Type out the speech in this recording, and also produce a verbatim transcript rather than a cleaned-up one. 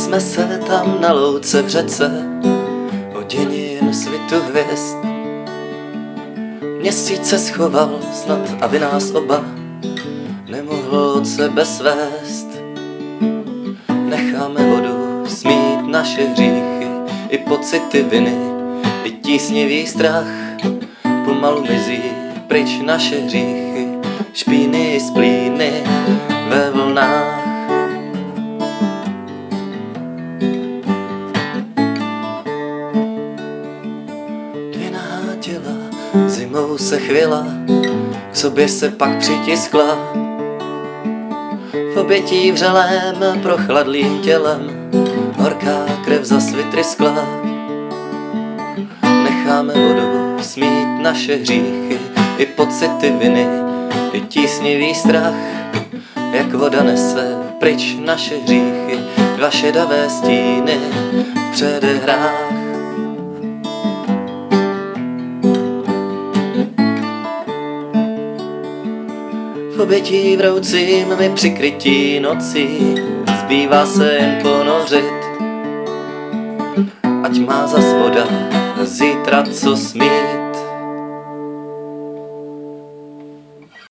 jsme se tam na louce v řece, oděni jen svitu hvězd. Měsíc se schoval snad, aby nás oba nemohl od sebe svést. Necháme vodu smít naše hříchy, i pocity viny, i tísnivý strach. Pomalu mizí pryč naše hříchy, špíny i splíny ve vlnách. Dvě nahá těla zimou se chvěla, k sobě se pak přitiskla. V obětí vřelém prochladlým tělem horká krev za svitry skla. Necháme vodu smít naše hříchy, i pocity viny, i tísnivý strach. Jak voda nese pryč naše hříchy, dva šedavé stíny v předehrách. V obětí vroucím mi přikrytí nocí zbývá se jen ponořit, ať má zas voda zítra co smí.